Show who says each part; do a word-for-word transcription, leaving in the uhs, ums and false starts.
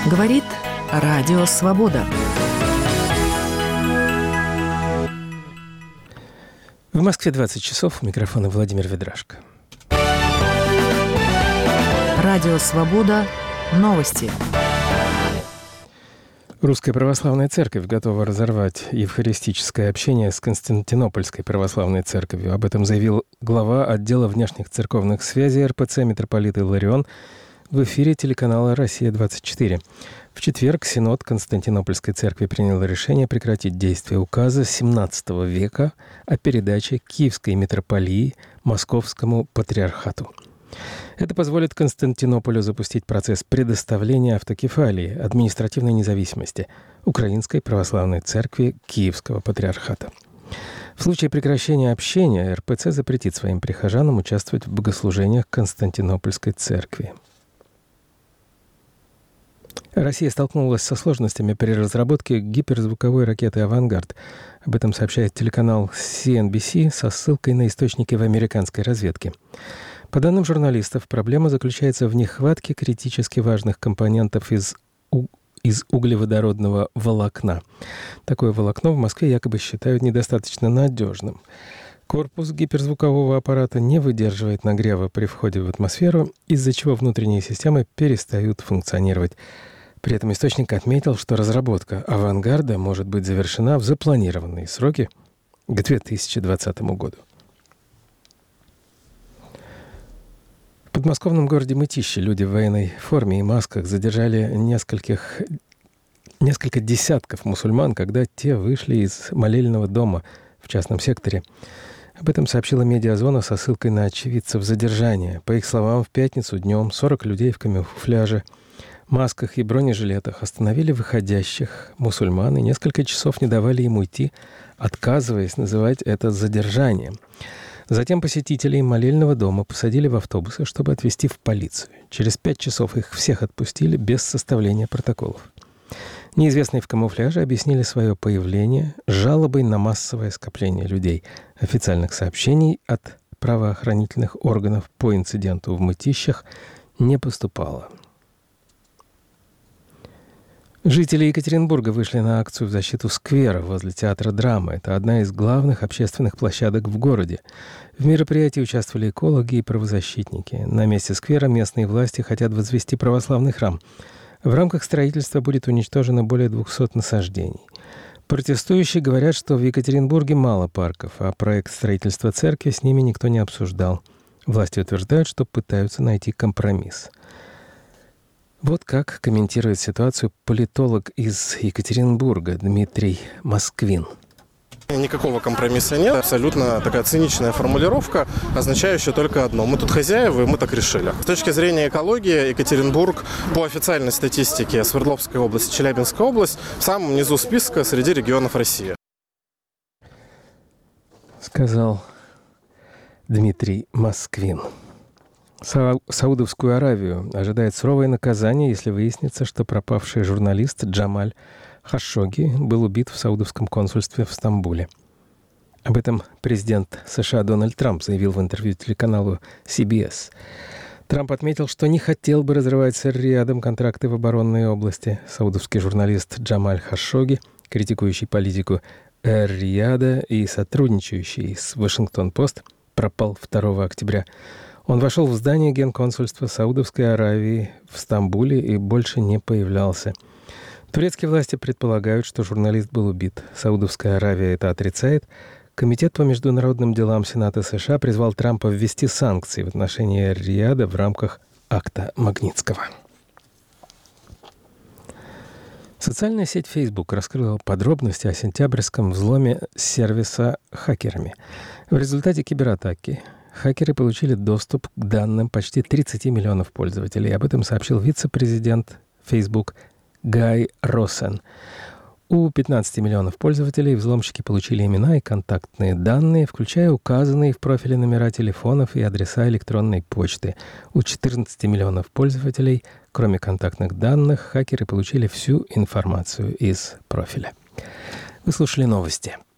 Speaker 1: Говорит Радио Свобода.
Speaker 2: В Москве двадцать часов. У микрофона Владимир Ведрашко.
Speaker 1: Радио Свобода. Новости.
Speaker 2: Русская православная церковь готова разорвать евхаристическое общение с Константинопольской православной церковью. Об этом заявил глава отдела внешних церковных связей эр пэ цэ митрополит Илларион в эфире телеканала «Россия-двадцать четыре». В четверг Синод Константинопольской церкви принял решение прекратить действие указа семнадцатого века о передаче Киевской митрополии Московскому патриархату. Это позволит Константинополю запустить процесс предоставления автокефалии, административной независимости Украинской православной церкви Киевского патриархата. В случае прекращения общения эр пэ цэ запретит своим прихожанам участвовать в богослужениях Константинопольской церкви. Россия столкнулась со сложностями при разработке гиперзвуковой ракеты «Авангард». Об этом сообщает телеканал си эн би си со ссылкой на источники в американской разведке. По данным журналистов, проблема заключается в нехватке критически важных компонентов из, у... из углеводородного волокна. Такое волокно в Москве якобы считают недостаточно надежным. Корпус гиперзвукового аппарата не выдерживает нагрева при входе в атмосферу, из-за чего внутренние системы перестают функционировать. При этом источник отметил, что разработка «Авангарда» может быть завершена в запланированные сроки к две тысячи двадцатому году. В подмосковном городе Мытищи люди в военной форме и масках задержали нескольких, несколько десятков мусульман, когда те вышли из молельного дома в частном секторе. Об этом сообщила медиазона со ссылкой на очевидцев задержания. По их словам, в пятницу днем сорок людей в камуфляже, масках и бронежилетах остановили выходящих мусульман и несколько часов не давали им уйти, отказываясь называть это задержанием. Затем посетителей молельного дома посадили в автобусы, чтобы отвезти в полицию. Через пять часов их всех отпустили без составления протоколов. Неизвестные в камуфляже объяснили свое появление жалобой на массовое скопление людей. Официальных сообщений от правоохранительных органов по инциденту в Мытищах не поступало. Жители Екатеринбурга вышли на акцию в защиту сквера возле театра драмы. Это одна из главных общественных площадок в городе. В мероприятии участвовали экологи и правозащитники. На месте сквера местные власти хотят возвести православный храм. В рамках строительства будет уничтожено более двухсот насаждений. Протестующие говорят, что в Екатеринбурге мало парков, а проект строительства церкви с ними никто не обсуждал. Власти утверждают, что пытаются найти компромисс. Вот как комментирует ситуацию политолог из Екатеринбурга Дмитрий Москвин.
Speaker 3: Никакого компромисса нет. Абсолютно такая циничная формулировка, означающая только одно. Мы тут хозяева, и мы так решили. С точки зрения экологии, Екатеринбург по официальной статистике Свердловская область, Челябинская область в самом низу списка среди регионов России.
Speaker 2: Сказал Дмитрий Москвин. Са- Саудовскую Аравию ожидает суровое наказание, если выяснится, что пропавший журналист Джамаль Хашогги был убит в саудовском консульстве в Стамбуле. Об этом президент США Дональд Трамп заявил в интервью телеканалу си би эс. Трамп отметил, что не хотел бы разрывать с Эр-Риядом контракты в оборонной области. Саудовский журналист Джамаль Хашогги, критикующий политику Эр-Рияда и сотрудничающий с Вашингтон-Пост, пропал второго октября. Он вошел в здание генконсульства Саудовской Аравии в Стамбуле и больше не появлялся. Турецкие власти предполагают, что журналист был убит. Саудовская Аравия это отрицает. Комитет по международным делам Сената США призвал Трампа ввести санкции в отношении Эр-Рияда в рамках акта Магнитского. Социальная сеть Facebook раскрыла подробности о сентябрьском взломе сервиса хакерами. В результате кибератаки хакеры получили доступ к данным почти тридцати миллионов пользователей. Об этом сообщил вице-президент Facebook Гай Россен. У пятнадцати миллионов пользователей взломщики получили имена и контактные данные, включая указанные в профиле номера телефонов и адреса электронной почты. У четырнадцати миллионов пользователей, кроме контактных данных, хакеры получили всю информацию из профиля. Вы слушали новости.